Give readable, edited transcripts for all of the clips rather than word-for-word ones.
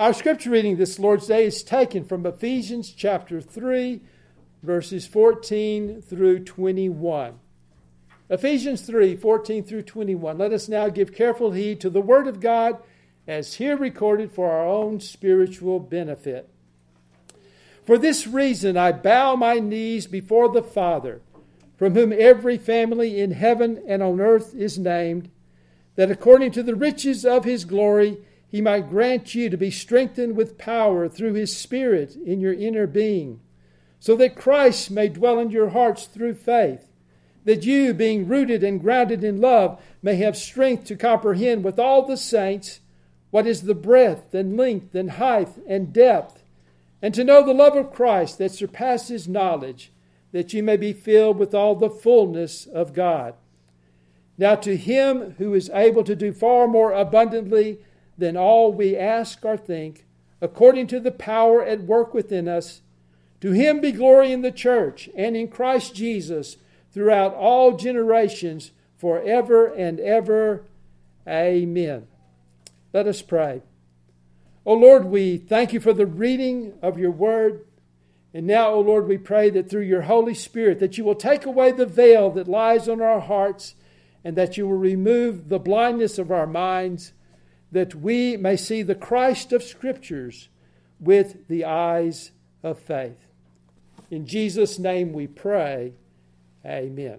Our scripture reading this Lord's Day is taken from Ephesians chapter 3, verses 14 through 21. Ephesians 3, 14 through 21. Let us now give careful heed to the Word of God as here recorded for our own spiritual benefit. For this reason I bow my knees before the Father, from whom every family in heaven and on earth is named, that according to the riches of His glory He might grant you to be strengthened with power through His Spirit in your inner being, so that Christ may dwell in your hearts through faith, that you, being rooted and grounded in love, may have strength to comprehend with all the saints what is the breadth and length and height and depth, and to know the love of Christ that surpasses knowledge, that you may be filled with all the fullness of God. Now to Him who is able to do far more abundantly than all we ask or think, according to the power at work within us, to Him be glory in the church and in Christ Jesus throughout all generations, forever and ever. Amen. Let us pray. O Lord, we thank You for the reading of Your word. And now, O Lord, we pray that through Your Holy Spirit, that You will take away the veil that lies on our hearts, and that You will remove the blindness of our minds, that we may see the Christ of Scriptures with the eyes of faith. In Jesus' name we pray. Amen.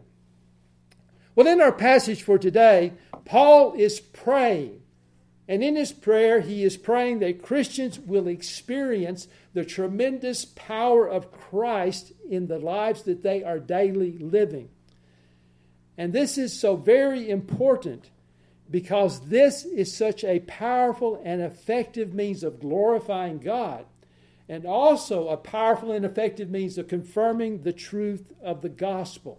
Well, in our passage for today, Paul is praying. And in his prayer, he is praying that Christians will experience the tremendous power of Christ in the lives that they are daily living. And this is so very important because this is such a powerful and effective means of glorifying God, and also a powerful and effective means of confirming the truth of the gospel.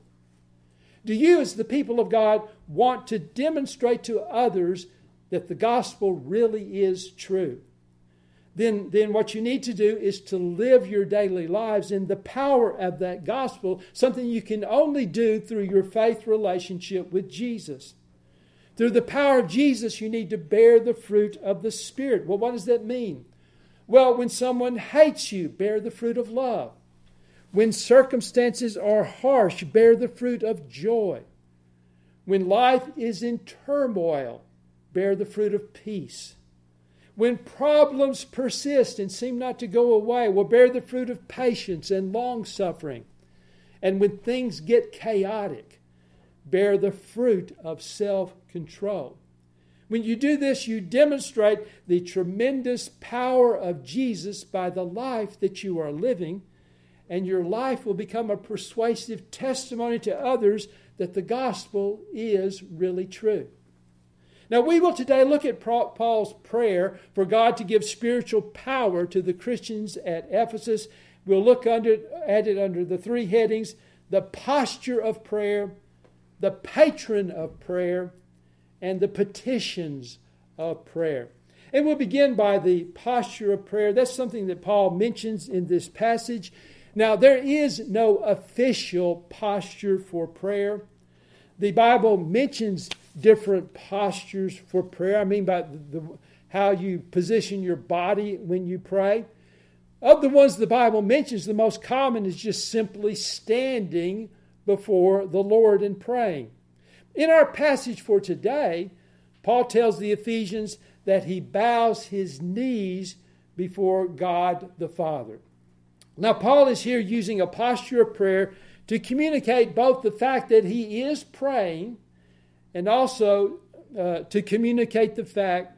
Do you, as the people of God, want to demonstrate to others that the gospel really is true? Then what you need to do is to live your daily lives in the power of that gospel, something you can only do through your faith relationship with Jesus. Through the power of Jesus, you need to bear the fruit of the Spirit. Well, what does that mean? Well, when someone hates you, bear the fruit of love. When circumstances are harsh, bear the fruit of joy. When life is in turmoil, bear the fruit of peace. When problems persist and seem not to go away, well, bear the fruit of patience and long-suffering. And when things get chaotic, bear the fruit of self-control. When you do this, you demonstrate the tremendous power of Jesus by the life that you are living, and your life will become a persuasive testimony to others that the gospel is really true. Now, we will today look at Paul's prayer for God to give spiritual power to the Christians at Ephesus. We'll look at it under the three headings: the posture of prayer, the patron of prayer, and the petitions of prayer. And we'll begin by the posture of prayer. That's something that Paul mentions in this passage. Now, there is no official posture for prayer. The Bible mentions different postures for prayer. I mean by how you position your body when you pray. Of the ones the Bible mentions, the most common is just simply standing before the Lord and praying. In our passage for today, Paul tells the Ephesians that he bows his knees before God the Father. Now, Paul is here using a posture of prayer to communicate both the fact that he is praying and also to communicate the fact,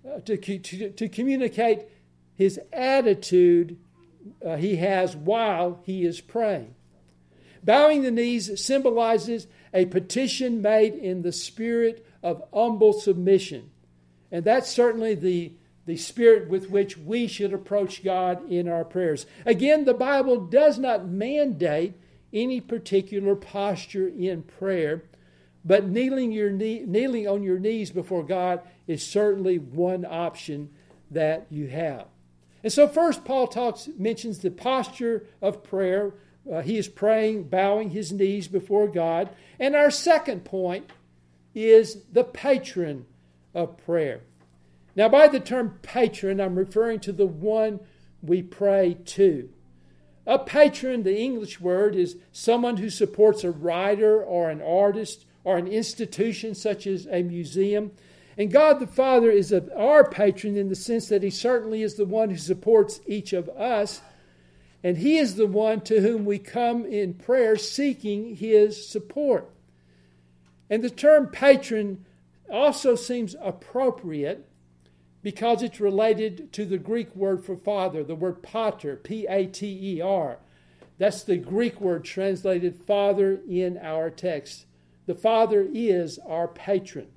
to communicate his attitude he has while he is praying. Bowing the knees symbolizes a petition made in the spirit of humble submission. And that's certainly the spirit with which we should approach God in our prayers. Again, the Bible does not mandate any particular posture in prayer, but kneeling on your knees before God is certainly one option that you have. And so first Paul mentions the posture of prayer. He is praying, bowing his knees before God. And our second point is the patron of prayer. Now, by the term patron, I'm referring to the one we pray to. A patron, the English word, is someone who supports a writer or an artist or an institution such as a museum. And God the Father is our patron in the sense that He certainly is the one who supports each of us. And He is the one to whom we come in prayer seeking His support. And the term patron also seems appropriate because it's related to the Greek word for father, the word pater, P-A-T-E-R. That's the Greek word translated father in our text. The Father is our patron.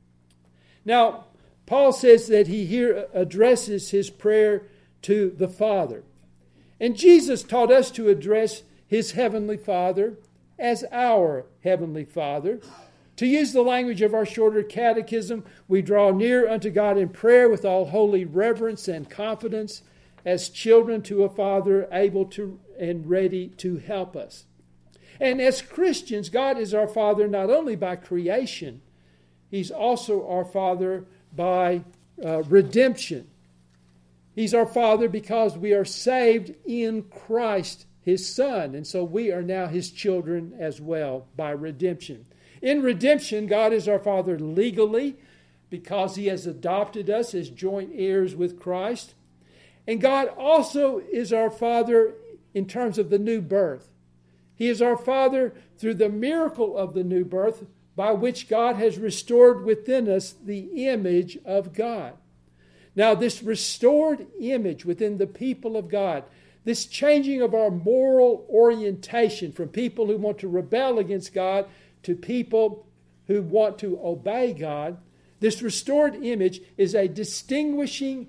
Now, Paul says that he here addresses his prayer to the Father. And Jesus taught us to address His Heavenly Father as our Heavenly Father. To use the language of our shorter catechism, we draw near unto God in prayer with all holy reverence and confidence as children to a Father able to and ready to help us. And as Christians, God is our Father not only by creation, He's also our Father by redemption. He's our Father because we are saved in Christ, His Son. And so we are now His children as well by redemption. In redemption, God is our Father legally because He has adopted us as joint heirs with Christ. And God also is our Father in terms of the new birth. He is our Father through the miracle of the new birth by which God has restored within us the image of God. Now, this restored image within the people of God, this changing of our moral orientation from people who want to rebel against God to people who want to obey God, this restored image is a distinguishing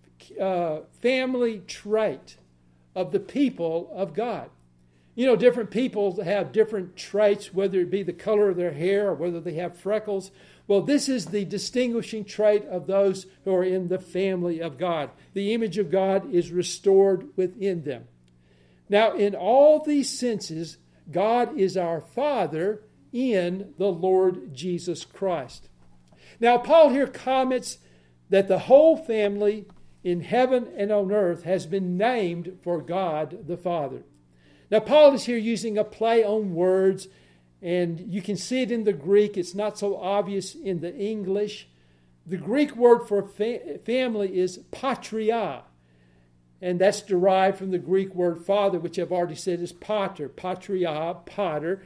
family trait of the people of God. You know, different people have different traits, whether it be the color of their hair or whether they have freckles. Well, this is the distinguishing trait of those who are in the family of God. The image of God is restored within them. Now, in all these senses, God is our Father in the Lord Jesus Christ. Now, Paul here comments that the whole family in heaven and on earth has been named for God the Father. Now, Paul is here using a play on words, and you can see it in the Greek. It's not so obvious in the English. The Greek word for family is patria, and that's derived from the Greek word father, which I've already said is pater, patria, pater,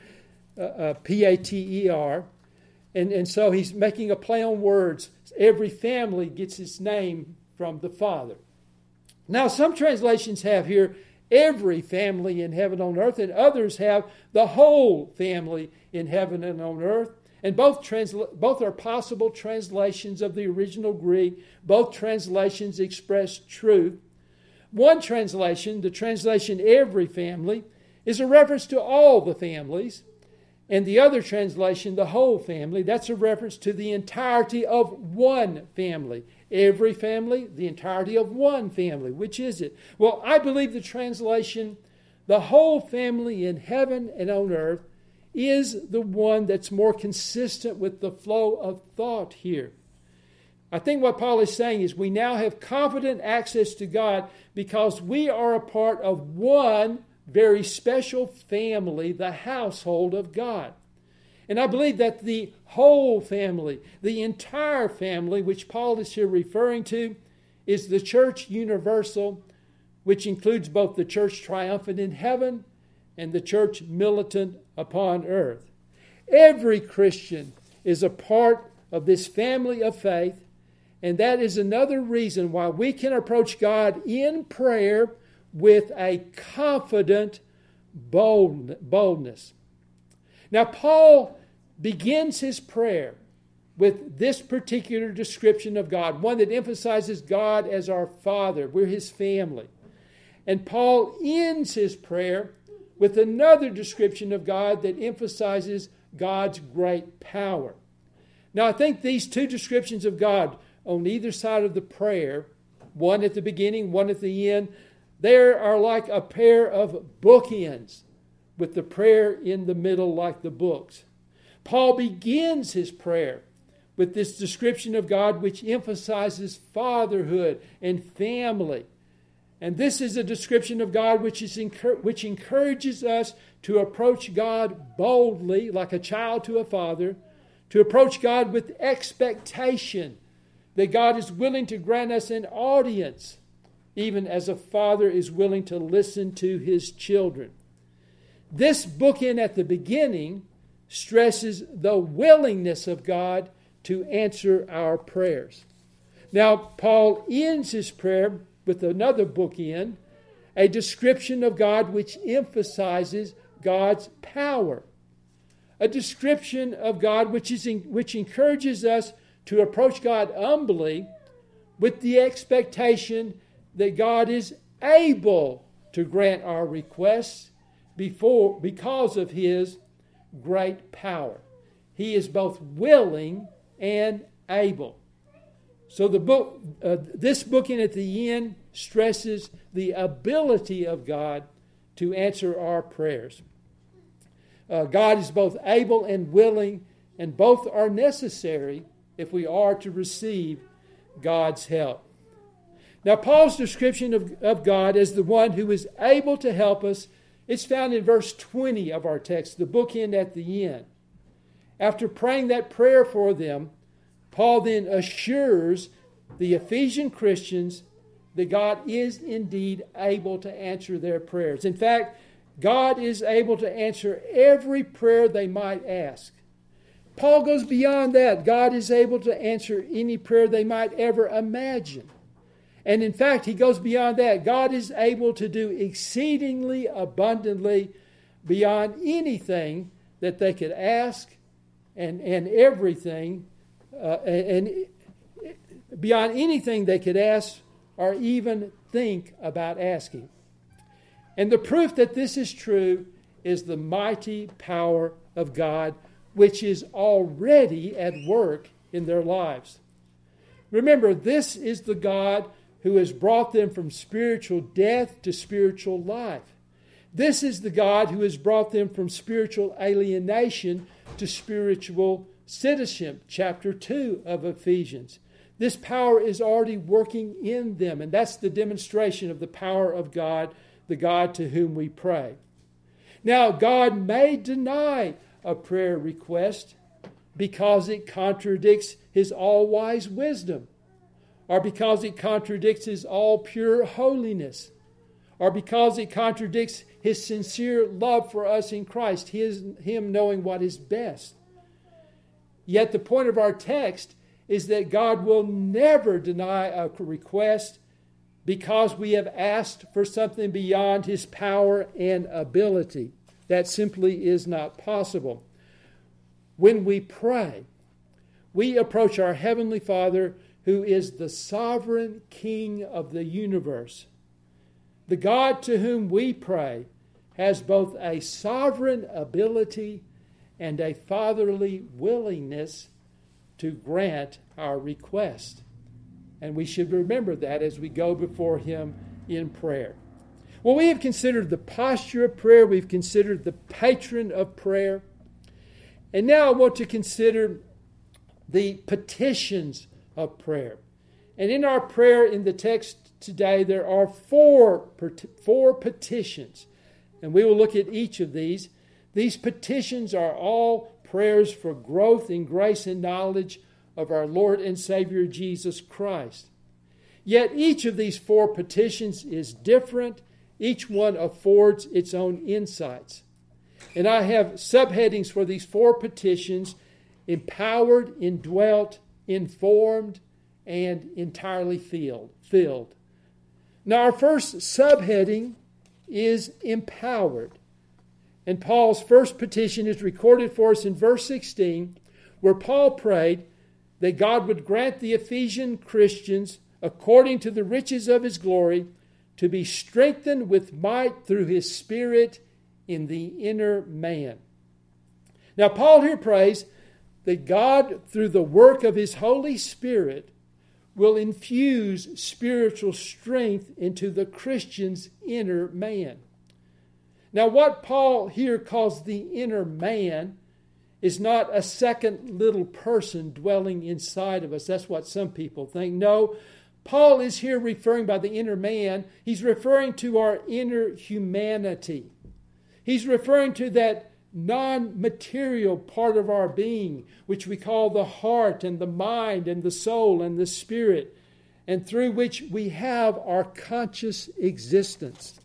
P-A-T-E-R. And so he's making a play on words. Every family gets its name from the Father. Now, some translations have here every family in heaven and on earth, and others have the whole family in heaven and on earth. And both are possible translations of the original Greek. Both translations express truth. One translation, the translation every family, is a reference to all the families. And the other translation, the whole family, that's a reference to the entirety of one family. Every family, the entirety of one family. Which is it? Well, I believe the translation, the whole family in heaven and on earth, is the one that's more consistent with the flow of thought here. I think what Paul is saying is we now have confident access to God because we are a part of one very special family, the household of God. And I believe that the whole family, the entire family, which Paul is here referring to, is the church universal, which includes both the church triumphant in heaven and the church militant upon earth. Every Christian is a part of this family of faith, and that is another reason why we can approach God in prayer with a confident boldness. Now, Paul begins his prayer with this particular description of God, one that emphasizes God as our Father. We're His family. And Paul ends his prayer with another description of God that emphasizes God's great power. Now, I think these two descriptions of God on either side of the prayer, one at the beginning, one at the end, they are like a pair of bookends with the prayer in the middle like the books. Paul begins his prayer with this description of God which emphasizes fatherhood and family. And this is a description of God which encourages us to approach God boldly, like a child to a father, to approach God with expectation that God is willing to grant us an audience, even as a father is willing to listen to his children. This bookend at the beginning stresses the willingness of God to answer our prayers. Now, Paul ends his prayer with another bookend, a description of God which emphasizes God's power. A description of God which encourages us to approach God humbly with the expectation that God is able to grant our requests because of his great power. He is both willing and able. So this bookend at the end stresses the ability of God to answer our prayers. God is both able and willing, and both are necessary if we are to receive God's help. Now, Paul's description of God as the one who is able to help us is found in verse 20 of our text, the bookend at the end. After praying that prayer for them, Paul then assures the Ephesian Christians that God is indeed able to answer their prayers. In fact, God is able to answer every prayer they might ask. Paul goes beyond that. God is able to answer any prayer they might ever imagine. And in fact, he goes beyond that. God is able to do exceedingly abundantly beyond anything that they could ask and everything, and beyond anything they could ask or even think about asking. And the proof that this is true is the mighty power of God, which is already at work in their lives. Remember, this is the God who has brought them from spiritual death to spiritual life. This is the God who has brought them from spiritual alienation to spiritual citizenship, chapter 2 of Ephesians. This power is already working in them, and that's the demonstration of the power of God, the God to whom we pray. Now, God may deny a prayer request because it contradicts his all-wise wisdom, or because it contradicts his all-pure holiness, or because it contradicts his sincere love for us in Christ, him knowing what is best. Yet the point of our text is that God will never deny a request because we have asked for something beyond his power and ability. That simply is not possible. When we pray, we approach our Heavenly Father, who is the sovereign King of the universe. The God to whom we pray has both a sovereign ability and a fatherly willingness to grant our request. And we should remember that as we go before him in prayer. Well, we have considered the posture of prayer. We've considered the patron of prayer. And now I want to consider the petitions of prayer. And in our prayer in the text today, there are four petitions. And we will look at each of these. These petitions are all prayers for growth in grace and knowledge of our Lord and Savior Jesus Christ. Yet each of these four petitions is different. Each one affords its own insights. And I have subheadings for these four petitions: empowered, indwelt, informed, and entirely filled. Now our first subheading is empowered. And Paul's first petition is recorded for us in verse 16, where Paul prayed that God would grant the Ephesian Christians, according to the riches of his glory, to be strengthened with might through his Spirit in the inner man. Now, Paul here prays that God, through the work of his Holy Spirit, will infuse spiritual strength into the Christian's inner man. Now, what Paul here calls the inner man is not a second little person dwelling inside of us. That's what some people think. No, Paul is here referring by the inner man. He's referring to our inner humanity. He's referring to that non-material part of our being, which we call the heart and the mind and the soul and the spirit, and through which we have our conscious existence.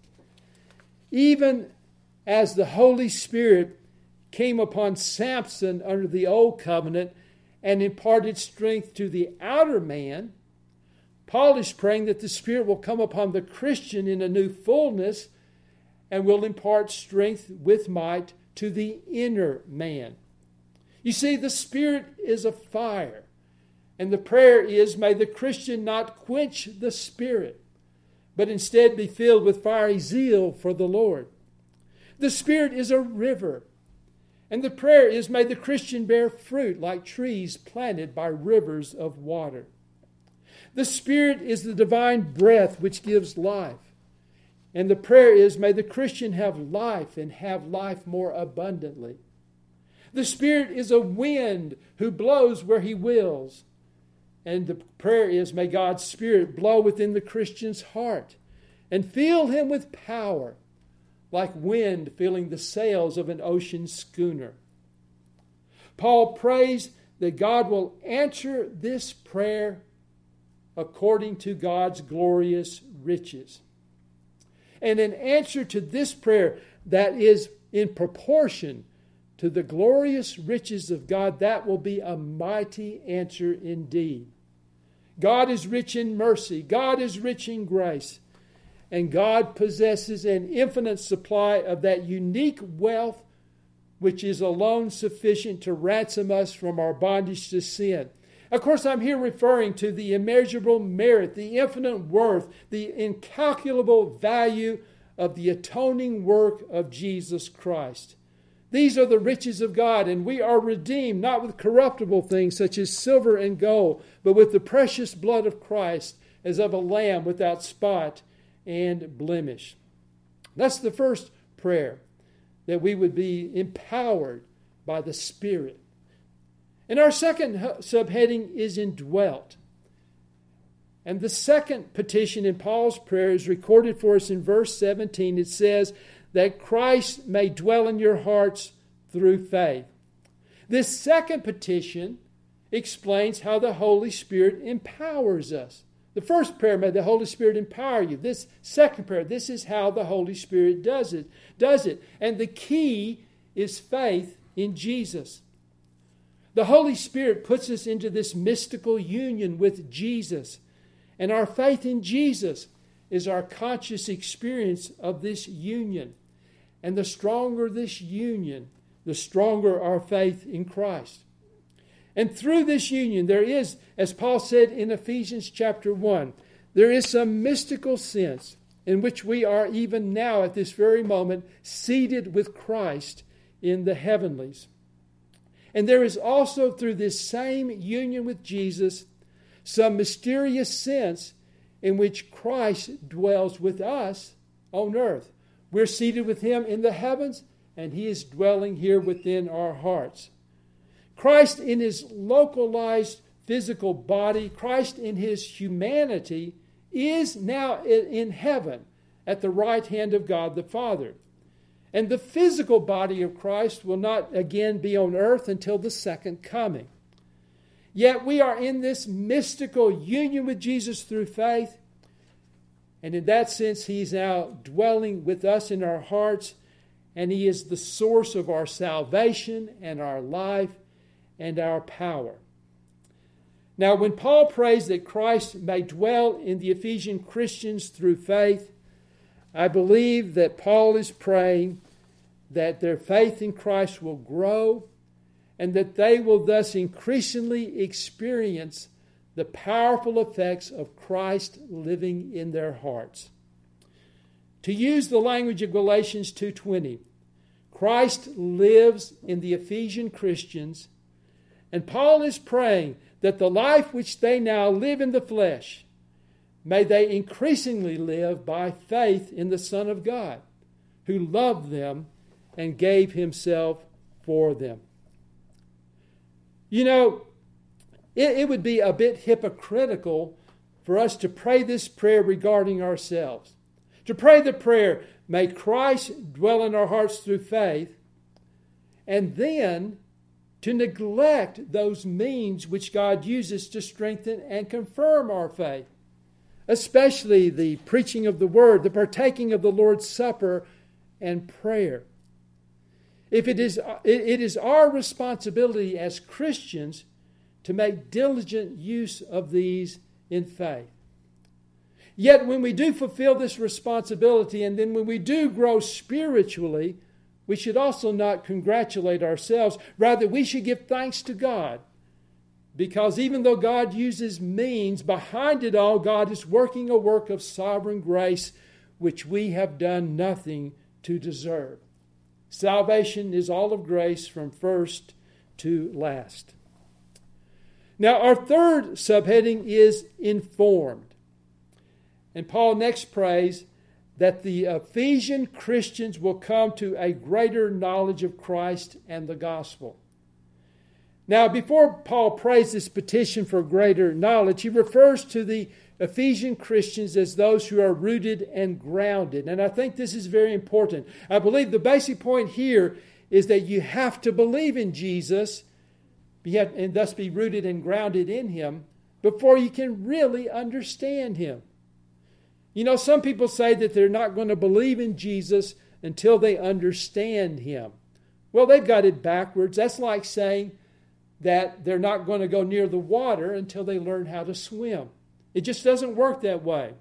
Even as the Holy Spirit came upon Samson under the old covenant and imparted strength to the outer man, Paul is praying that the Spirit will come upon the Christian in a new fullness and will impart strength with might to the inner man. You see, the Spirit is a fire, and the prayer is, may the Christian not quench the Spirit, but instead be filled with fiery zeal for the Lord. The Spirit is a river, and the prayer is, may the Christian bear fruit like trees planted by rivers of water. The Spirit is the divine breath which gives life. And the prayer is, may the Christian have life and have life more abundantly. The Spirit is a wind who blows where He wills. And the prayer is, may God's Spirit blow within the Christian's heart and fill him with power, like wind filling the sails of an ocean schooner. Paul prays that God will answer this prayer according to God's glorious riches. And in answer to this prayer that is in proportion to the glorious riches of God, that will be a mighty answer indeed. God is rich in mercy. God is rich in grace. And God possesses an infinite supply of that unique wealth which is alone sufficient to ransom us from our bondage to sin. Of course, I'm here referring to the immeasurable merit, the infinite worth, the incalculable value of the atoning work of Jesus Christ. These are the riches of God, and we are redeemed not with corruptible things such as silver and gold, but with the precious blood of Christ as of a lamb without spot and blemish. That's the first prayer, that we would be empowered by the Spirit. And our second subheading is indwelt. And the second petition in Paul's prayer is recorded for us in verse 17. It says that Christ may dwell in your hearts through faith. This second petition explains how the Holy Spirit empowers us. The first prayer, may the Holy Spirit empower you. This second prayer, this is how the Holy Spirit does it. And the key is faith in Jesus. The Holy Spirit puts us into this mystical union with Jesus. And our faith in Jesus is our conscious experience of this union. And the stronger this union, the stronger our faith in Christ. And through this union, there is, as Paul said in Ephesians chapter 1, there is some mystical sense in which we are even now at this very moment seated with Christ in the heavenlies. And there is also through this same union with Jesus some mysterious sense in which Christ dwells with us on earth. We're seated with Him in the heavens, and He is dwelling here within our hearts. Christ in His localized physical body, Christ in His humanity, is now in heaven at the right hand of God the Father. And the physical body of Christ will not again be on earth until the second coming. Yet we are in this mystical union with Jesus through faith. And in that sense, He's now dwelling with us in our hearts. And He is the source of our salvation and our life and our power. Now, when Paul prays that Christ may dwell in the Ephesian Christians through faith, I believe that Paul is praying that their faith in Christ will grow and that they will thus increasingly experience the powerful effects of Christ living in their hearts. To use the language of Galatians 2:20, Christ lives in the Ephesian Christians, and Paul is praying that the life which they now live in the flesh, may they increasingly live by faith in the Son of God, who loved them and gave Himself for them. You know, it would be a bit hypocritical for us to pray this prayer regarding ourselves. To pray the prayer, may Christ dwell in our hearts through faith, and then to neglect those means which God uses to strengthen and confirm our faith, especially the preaching of the Word, the partaking of the Lord's Supper, and prayer. It is our responsibility as Christians to make diligent use of these in faith. Yet when we do fulfill this responsibility, and then when we do grow spiritually, we should also not congratulate ourselves. Rather, we should give thanks to God. Because even though God uses means, behind it all, God is working a work of sovereign grace which we have done nothing to deserve. Salvation is all of grace from first to last. Now, our third subheading is informed. And Paul next prays that the Ephesian Christians will come to a greater knowledge of Christ and the gospel. Now, before Paul prays this petition for greater knowledge, he refers to the Ephesian Christians as those who are rooted and grounded. And I think this is very important. I believe the basic point here is that you have to believe in Jesus and thus be rooted and grounded in Him before you can really understand Him. You know, some people say that they're not going to believe in Jesus until they understand Him. Well, they've got it backwards. That's like saying that they're not going to go near the water until they learn how to swim. It just doesn't work that way.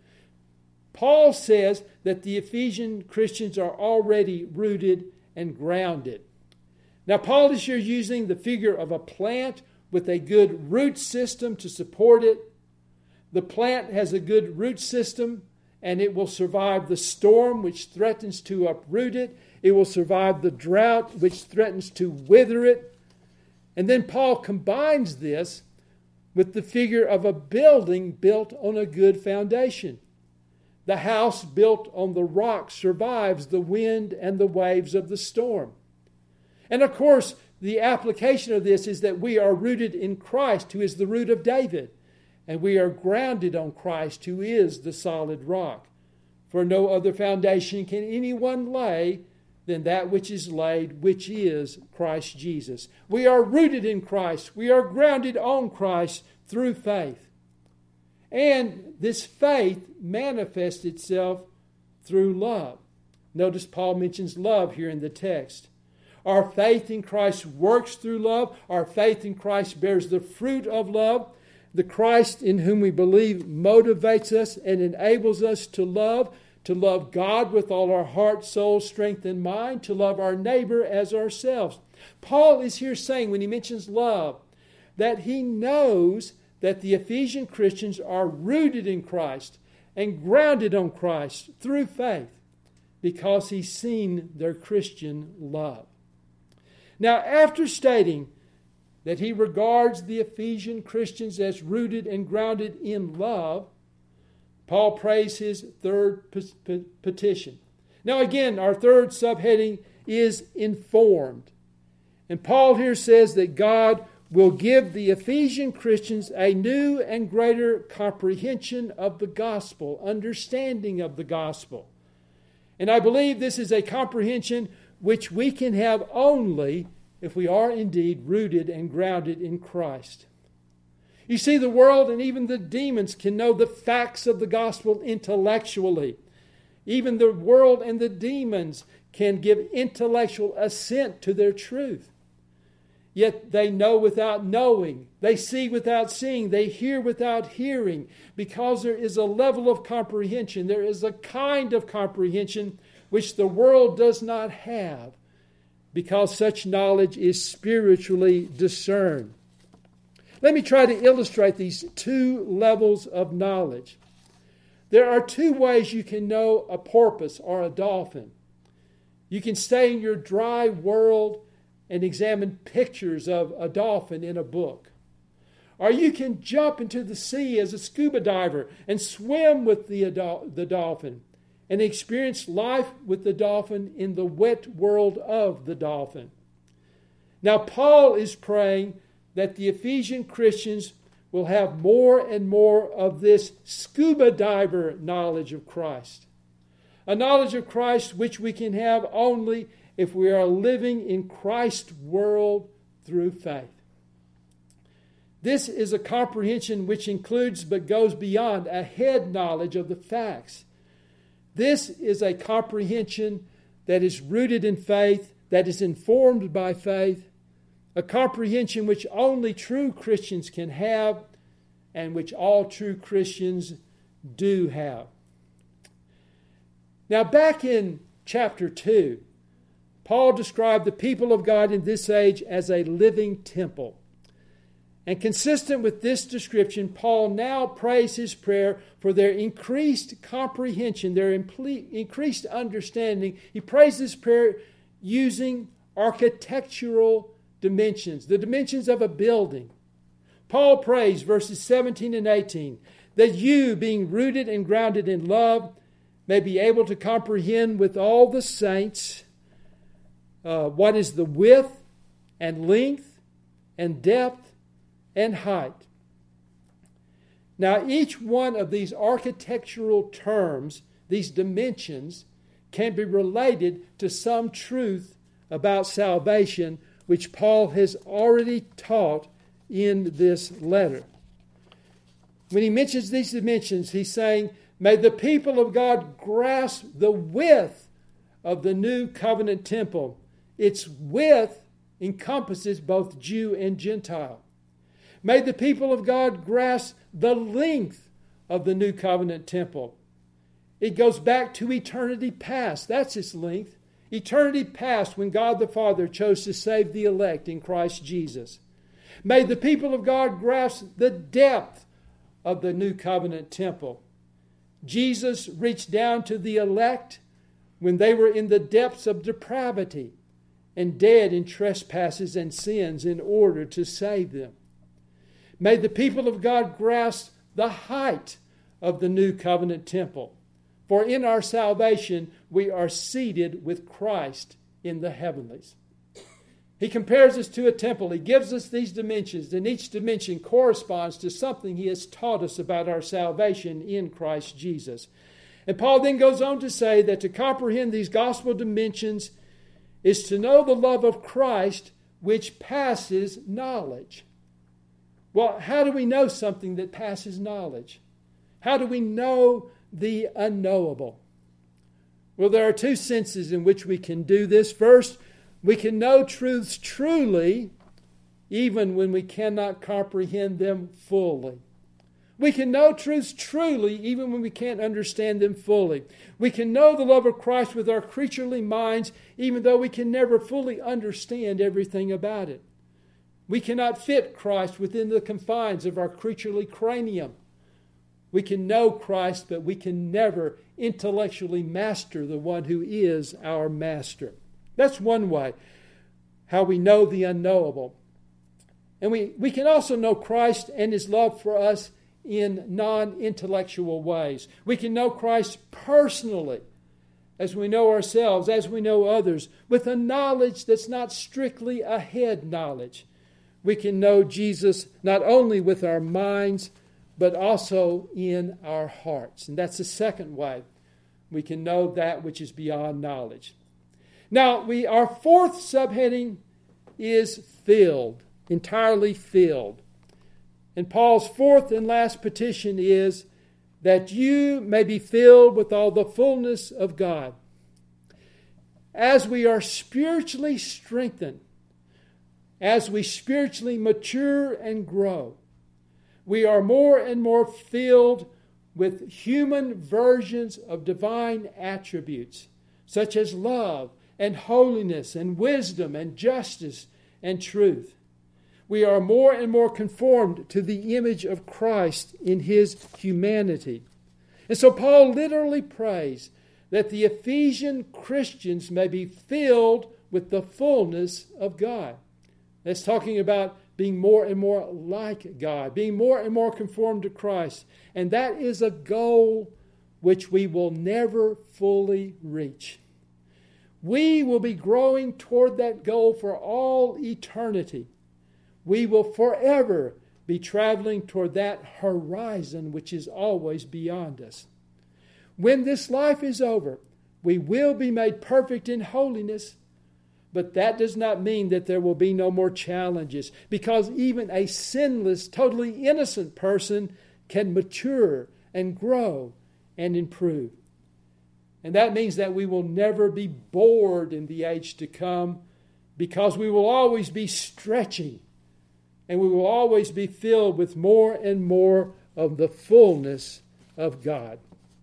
Paul says that the Ephesian Christians are already rooted and grounded. Now, Paul is here using the figure of a plant with a good root system to support it. The plant has a good root system, and it will survive the storm which threatens to uproot it. It will survive the drought which threatens to wither it. And then Paul combines this with the figure of a building built on a good foundation. The house built on the rock survives the wind and the waves of the storm. And of course, the application of this is that we are rooted in Christ, who is the root of David, and we are grounded on Christ, who is the solid rock. For no other foundation can anyone lay than that which is laid, which is Christ Jesus. We are rooted in Christ. We are grounded on Christ through faith. And this faith manifests itself through love. Notice Paul mentions love here in the text. Our faith in Christ works through love. Our faith in Christ bears the fruit of love. The Christ in whom we believe motivates us and enables us to love God with all our heart, soul, strength, and mind, to love our neighbor as ourselves. Paul is here saying, when he mentions love, that he knows that the Ephesian Christians are rooted in Christ and grounded on Christ through faith because he's seen their Christian love. Now, after stating that he regards the Ephesian Christians as rooted and grounded in love, Paul prays his third petition. Now again, our third subheading is informed. And Paul here says that God will give the Ephesian Christians a new and greater comprehension of the gospel, understanding of the gospel. And I believe this is a comprehension which we can have only if we are indeed rooted and grounded in Christ. You see, the world and even the demons can know the facts of the gospel intellectually. Even the world and the demons can give intellectual assent to their truth. Yet they know without knowing. They see without seeing. They hear without hearing. Because there is a level of comprehension. There is a kind of comprehension which the world does not have. Because such knowledge is spiritually discerned. Let me try to illustrate these two levels of knowledge. There are two ways you can know a porpoise or a dolphin. You can stay in your dry world and examine pictures of a dolphin in a book. Or you can jump into the sea as a scuba diver and swim with the dolphin and experience life with the dolphin in the wet world of the dolphin. Now, Paul is praying that the Ephesian Christians will have more and more of this scuba diver knowledge of Christ. A knowledge of Christ which we can have only if we are living in Christ's world through faith. This is a comprehension which includes but goes beyond a head knowledge of the facts. This is a comprehension that is rooted in faith, that is informed by faith, a comprehension which only true Christians can have and which all true Christians do have. Now, back in chapter 2, Paul described the people of God in this age as a living temple. And consistent with this description, Paul now prays his prayer for their increased comprehension, their increased understanding. He prays this prayer using architectural dimensions, the dimensions of a building. Paul prays, verses 17 and 18, that you, being rooted and grounded in love, may be able to comprehend with all the saints what is the width and length and depth and height. Now, each one of these architectural terms, these dimensions, can be related to some truth about salvation, which Paul has already taught in this letter. When he mentions these dimensions, he's saying, may the people of God grasp the width of the new covenant temple. Its width encompasses both Jew and Gentile. May the people of God grasp the length of the new covenant temple. It goes back to eternity past. That's its length. Eternity past, when God the Father chose to save the elect in Christ Jesus. May the people of God grasp the depth of the new covenant temple. Jesus reached down to the elect when they were in the depths of depravity and dead in trespasses and sins in order to save them. May the people of God grasp the height of the new covenant temple. For in our salvation, we are seated with Christ in the heavenlies. He compares us to a temple. He gives us these dimensions, and each dimension corresponds to something he has taught us about our salvation in Christ Jesus. And Paul then goes on to say that to comprehend these gospel dimensions is to know the love of Christ, which passes knowledge. Well, how do we know something that passes knowledge? How do we know the unknowable? Well, there are two senses in which we can do this. First, we can know truths truly, even when we cannot comprehend them fully. We can know truths truly, even when we can't understand them fully. We can know the love of Christ with our creaturely minds, even though we can never fully understand everything about it. We cannot fit Christ within the confines of our creaturely cranium. We can know Christ, but we can never intellectually master the one who is our master. That's one way, how we know the unknowable. And we can also know Christ and His love for us in non-intellectual ways. We can know Christ personally, as we know ourselves, as we know others, with a knowledge that's not strictly a head knowledge. We can know Jesus not only with our minds, but also in our hearts. And that's the second way we can know that which is beyond knowledge. Now, our fourth subheading is filled, entirely filled. And Paul's fourth and last petition is that you may be filled with all the fullness of God. As we are spiritually strengthened, as we spiritually mature and grow, we are more and more filled with human versions of divine attributes, such as love and holiness and wisdom and justice and truth. We are more and more conformed to the image of Christ in His humanity. And so Paul literally prays that the Ephesian Christians may be filled with the fullness of God. That's talking about being more and more like God, being more and more conformed to Christ. And that is a goal which we will never fully reach. We will be growing toward that goal for all eternity. we will forever be traveling toward that horizon which is always beyond us. When this life is over, we will be made perfect in holiness, but that does not mean that there will be no more challenges, because even a sinless, totally innocent person can mature and grow and improve. And that means that we will never be bored in the age to come, because we will always be stretching, and we will always be filled with more and more of the fullness of God.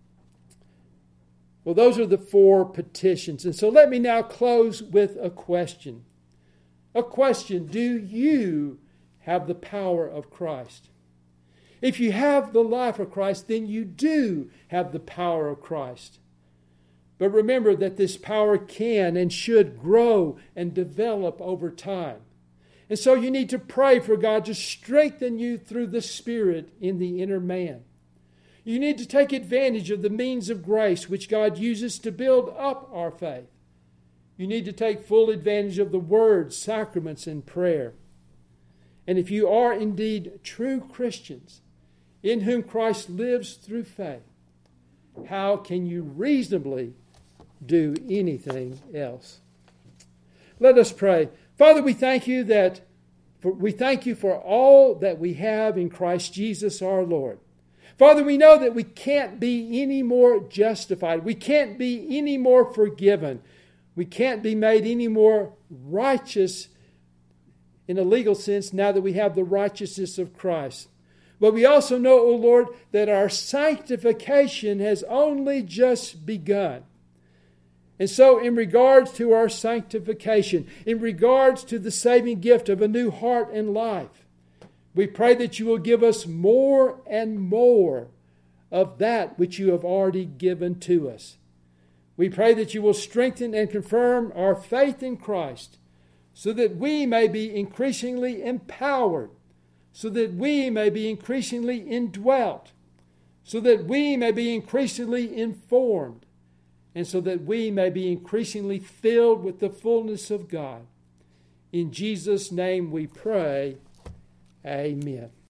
Well, those are the 4 petitions. And so let me now close with a question. A question: do you have the power of Christ? If you have the life of Christ, then you do have the power of Christ. But remember that this power can and should grow and develop over time. And so you need to pray for God to strengthen you through the Spirit in the inner man. You need to take advantage of the means of grace which God uses to build up our faith. You need to take full advantage of the Word, sacraments, and prayer. And if you are indeed true Christians, in whom Christ lives through faith, how can you reasonably do anything else? Let us pray. Father, we thank you for all that we have in Christ Jesus our Lord. Father, we know that we can't be any more justified. We can't be any more forgiven. We can't be made any more righteous in a legal sense now that we have the righteousness of Christ. But we also know, O Lord, that our sanctification has only just begun. And so in regards to our sanctification, in regards to the saving gift of a new heart and life, we pray that you will give us more and more of that which you have already given to us. We pray that you will strengthen and confirm our faith in Christ, so that we may be increasingly empowered, so that we may be increasingly indwelt, so that we may be increasingly informed, and so that we may be increasingly filled with the fullness of God. In Jesus' name we pray. Amen.